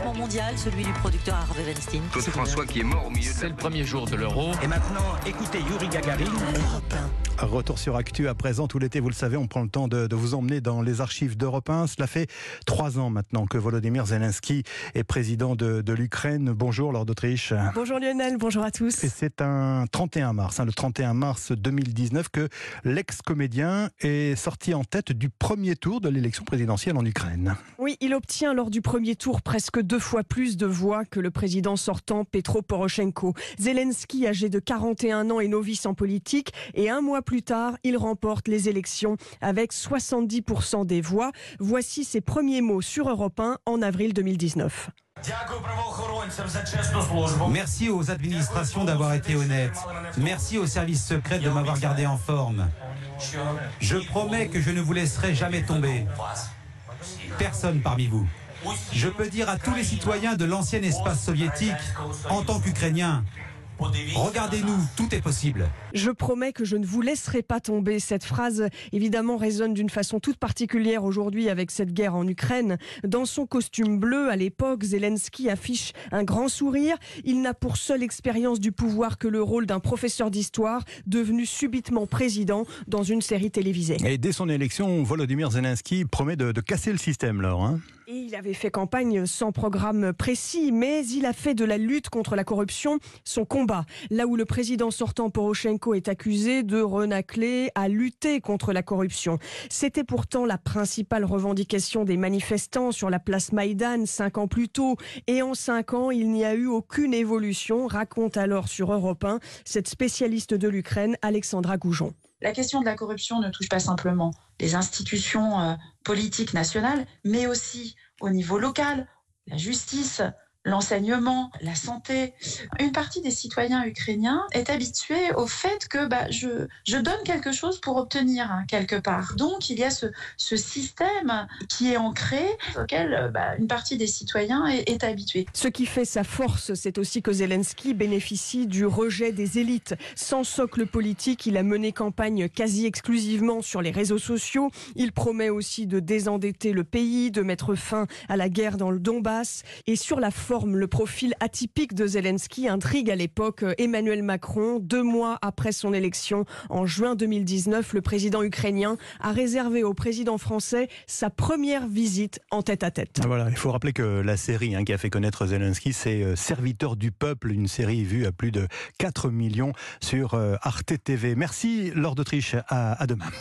classement mondial, celui du producteur Harvey Weinstein. Claude François qui est mort au milieu de C'est le premier jour de l'Euro. Et maintenant, écoutez Yuri Gagarin. Retour sur Actu à présent. Tout l'été, vous le savez, on prend le temps de vous emmener dans les archives d'Europe 1. Cela fait 3 ans maintenant que Volodymyr Zelensky est président de l'Ukraine. Bonjour, Lord d'Autriche. Bonjour Lionel, bonjour à tous. Et c'est un 31 mars, le 31 mars 2019, que l'ex-comédien est sorti en tête du premier tour de l'élection présidentielle en Ukraine. Oui, il obtient lors du premier tour presque 2 fois plus de voix que le président sortant Petro Poroshenko. Zelensky, âgé de 41 ans et novice en politique, et 1 mois plus tard, il remporte les élections avec 70% des voix. Voici ses premiers mots sur Europe 1 en avril 2019. Merci aux administrations d'avoir été honnêtes. Merci aux services secrets de m'avoir gardé en forme. Je promets que je ne vous laisserai jamais tomber. Personne parmi vous. Je peux dire à tous les citoyens de l'ancien espace soviétique, en tant qu'Ukrainiens, regardez-nous, tout est possible. Je promets que je ne vous laisserai pas tomber. Cette phrase, évidemment, résonne d'une façon toute particulière aujourd'hui avec cette guerre en Ukraine. Dans son costume bleu, à l'époque, Zelensky affiche un grand sourire. Il n'a pour seule expérience du pouvoir que le rôle d'un professeur d'histoire, devenu subitement président dans une série télévisée. Et dès son élection, Volodymyr Zelensky promet de casser le système, Laure. Et il avait fait campagne sans programme précis, mais il a fait de la lutte contre la corruption son combat. Là où le président sortant Poroshenko est accusé de renacler à lutter contre la corruption. C'était pourtant la principale revendication des manifestants sur la place Maïdan 5 ans plus tôt. Et en 5 ans, il n'y a eu aucune évolution, raconte alors sur Europe 1 cette spécialiste de l'Ukraine, Alexandra Goujon. La question de la corruption ne touche pas simplement les institutions politiques nationales, mais aussi au niveau local, la justice, l'enseignement, la santé. Une partie des citoyens ukrainiens est habituée au fait que je donne quelque chose pour obtenir quelque part. Donc il y a ce système qui est ancré, auquel une partie des citoyens est habituée. Ce qui fait sa force, c'est aussi que Zelensky bénéficie du rejet des élites. Sans socle politique, il a mené campagne quasi exclusivement sur les réseaux sociaux. Il promet aussi de désendetter le pays, de mettre fin à la guerre dans le Donbass. Et sur la forme, le profil atypique de Zelensky intrigue à l'époque Emmanuel Macron. 2 mois après son élection, en juin 2019, le président ukrainien a réservé au président français sa première visite en tête-à-tête. Voilà, il faut rappeler que la série qui a fait connaître Zelensky, c'est Serviteur du peuple, une série vue à plus de 4 millions sur Arte TV. Merci Lord d'Autriche, à demain.